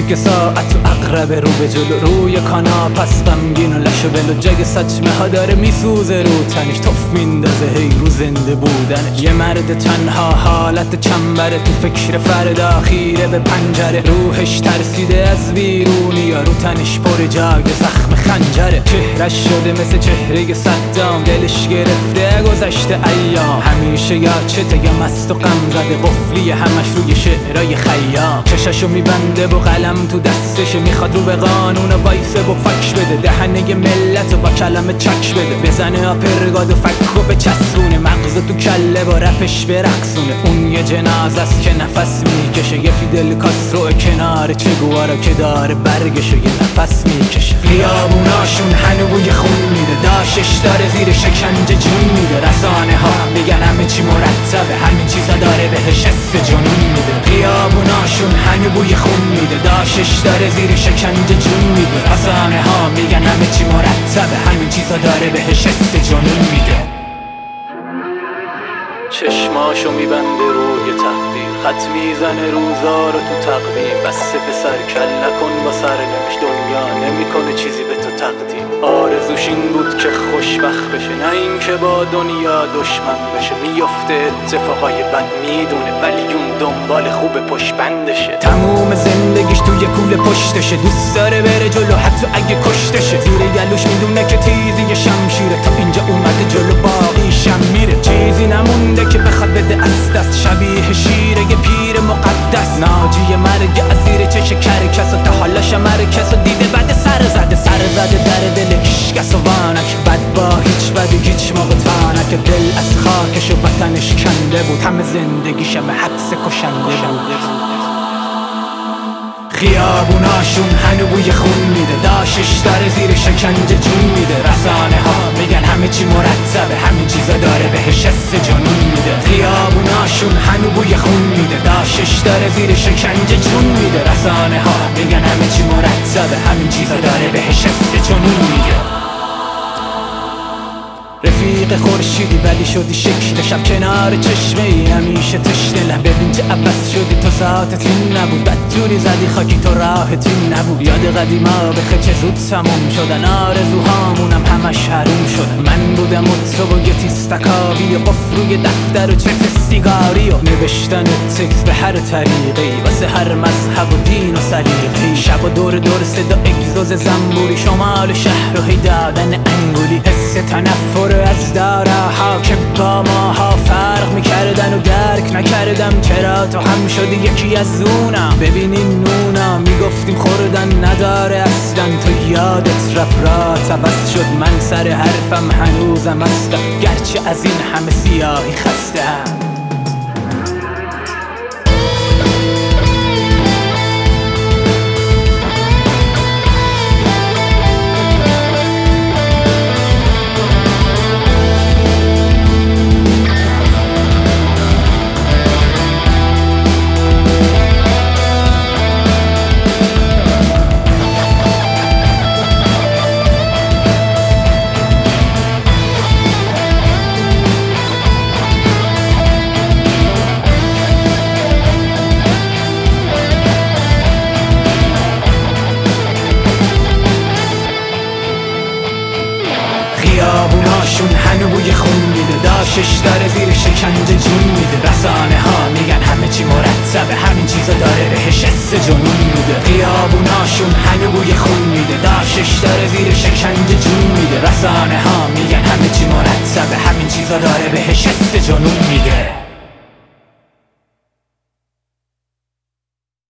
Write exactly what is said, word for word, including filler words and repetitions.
که ساعت و اقرب رو به جلو روی کانا پس غمگین و لش و بلو جگ سچمه ها داره میسوزه رو تنش توف میندازه هی رو زنده بودنش. یه مرد تنها حالت چنبره تو فکر فردا خیره به پنجره روحش ترسیده از بیرونی یا رو تنش پر جاگ زخم خنجره. چهرش شده مثل چهره صدام دلش گرفته گذشته ایام همیشه یا چته یا مست و غم زده قفلی همش روی شعرهای خیام. چششو میبنده با قلم تو دستش میخواد رو به قانون و وایسه و فکش بده دهنه ملت و با کلمه چکش بده بزنه آپرگاد و فک و به چسبونه مغز تو کله با رپش برقصونه. اون یه جناز است که نفس میکشه یه فیدل کاسترو کنار چگوارا که داره برگشو یه نفس میکشه. خیابوناشون هنو بوی خون میده داشش داره زیر شکنجه جون میده. رسانه ها میگن همه چی مرتبه همین چیزا داره بهش حس جنون میده. خیابوناشون هنو بوی خون میده داشش داره زیر شکنجه جون میده. رسانه ها میگن همه چی مرتبه همین چیزا داره بهش حس جنون میده. چشماشو میبنده روی تقدیر خط میزنه روزا رو تو تقویم بسه پسر کل نکن با سرنوشت دنیا نمیکنه چیزی به تو تقدیم. آرزوش این بود که خوشبخت بشه نه این که با دنیا دشمن بشه. میفته اتفاقای بد میدونه ولی اون دنبال خوب پشت بندشه. تموم زندگیش توی کوله پشتشه دوست داره بره جلو حتی اگه کشتشه. زیر گلوش میدونه که تیزی شمشیره تا اینجا اومده جلو باقیشم میره. چیزی نمونده که بخواد بده از دست شبیه شیره یه پیر مقدس. ناجی مرگ از زیر چش کرکس و تا حالا شمرکس و دیده بعد سر زده سر زده در دل هیچکس و وانک بد با هیچ بدی هیچ موقع تانک. دل از خاکش و وطنش کنده بود همه زندگیش همه حدس کشنده بود. خیابوناشون هنو بوی خون میده داشش داره زیر شکنجه جون میده. رسانه ها میگن همه چی مرتبه همین چیزا داره بهش حس جنون میده. خیابوناشون هنو بوی خون میده داشش داره زیر شکنجه جون میده. رسانه ها میگن همه چی مرتبه همین چیزا داره بهش حس جنون میده. رفیق خورشیدی ولی شدی شکل شب کنار چشمه ای همیشه تشنه لب. ببین چه عوض شدی تو ساعتت این نبود بدجوری زدی خاکی تو راحت این نبود. یاد قدیما بخه چه زود تموم شدن آرزوهامونم همش حروم شدن. من بودم و تو با یه تیستکابی و قفل روی دفتر و چت سیگاری و نوشتن تکس به هر طریقی واسه هر مذهب و دین و سلیقی. شب و دور دور صدا اگزوز زنبوری شمال شهر و هی دادن انگولی. حس تنفر از داره ها که با ماها فرق میکردن و درک نکردم چرا تو هم شدی یکی از اونم. ببینین نونم میگفتیم خوردن نداره اصلا تو یادت رفت رات عوض شد من سر حرفم هنوزم هستم گرچه از این همه سیاهی خستم. خیابوناشون هنو بوی خون میده داشش داره زیر شکنجه جون میده. رسانه ها میگن همه چی مرتبه همین چیزا داره بهش حس جنون میده. خیابوناشون هنو بوی خون میده داشش داره زیر شکنجه